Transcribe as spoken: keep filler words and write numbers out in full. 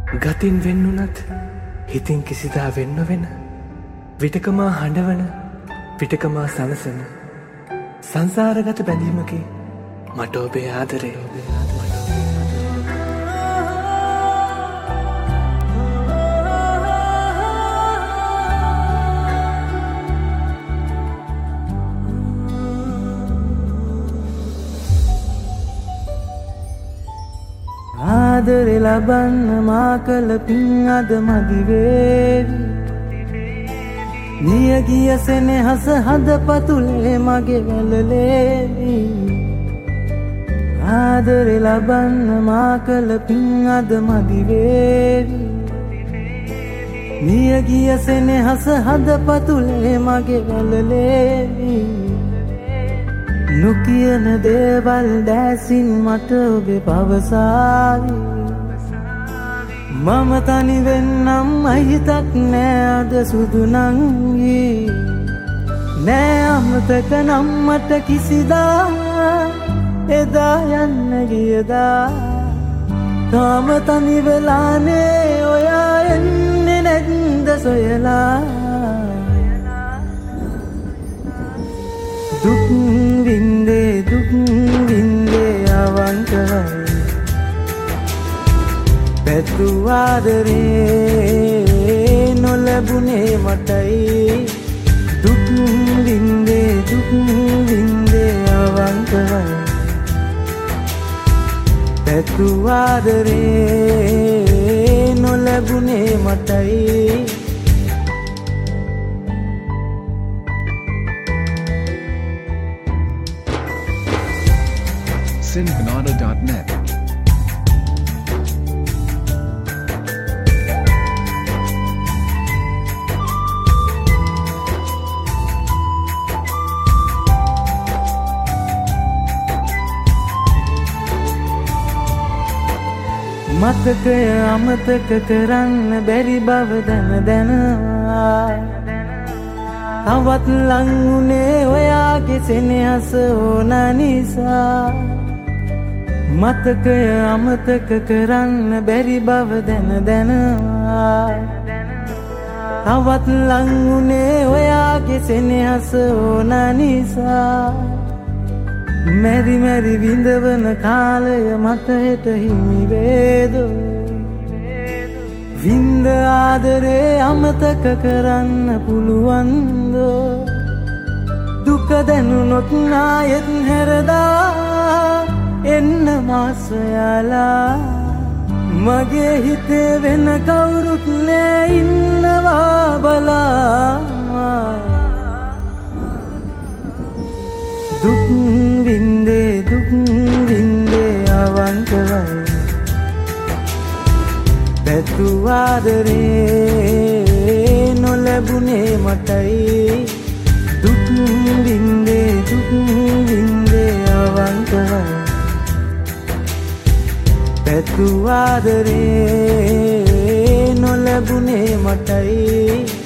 ගතින් වෙන්නුනත් හිතින් කිසිදා වෙන්න වෙන විටකමා හඬවන පිටකමා සනසන සංසාරගත බැඳීමකි මට ඔබේ ආදරේ. ආදරේ ලබන්න මා කළ පින් අද මදි වේවි. නිය ගිය සෙනෙහස හදපතුලේ මගේ වැළලේවි. ආදරේ ලබන්න මා කළ පින් අද මදි වේවි. නිය ගිය සෙනෙහස හදපතුලේ මගේ වැළලේවි. නොකියන දේවල් දැසින් මට ඔබේ පවසාවි. මම තනි වෙන්නම් අහිතක් නෑ අද සුදු නංගි. නෑ අමතක නම් මට කිසිදා එදා යන්න ගියදා. තාම තනි වෙලානේ ඔයා එන්නේ නැද්ද සොයලා. දුක් වින්දේ දුක් වින්දේ අවංකවයි. පැතු ආදරේ නොලැබුණේ මටයි. දුක් වින්දේ දුක් වින්දේ අවංකවයි. පැතු ආදරේ නොලැබුණේ මටයි. Sinhanada dot net මතකය අමතක කරන්න බැරි බව දැන දැනවා. තවත් ලං වුණේ ඔයාගේ සෙනෙහස ඕන නිසා. මතකය අමතක කරන්න බැරි බව දැන දැනවා. තවත් ලං වුණේ ඔයාගේ සෙනෙහස ඕන නිසා. මැරි මැරි විඳවන කාලය මට හෙට හිමි වේදෝ. වින්ද ආදරේ අමතක කරන්න පුළුවන්දෝ. දුක දැනුනොත් නායෙත් හැරදා එන්න මාසයාලා. මගේ හිතේ වෙන කවුරුත් නෑ ඉන්නවා බලා. දුක් වින්දේ දුක් වින්දේ අවංකවයි. පැතු ආදරේ නොලැබුණේ මටයි. දුක් වින්දේ දුක් වින්දේ අවංකවයි. පැතු ආදරේ නොලැබුණේ මටයි.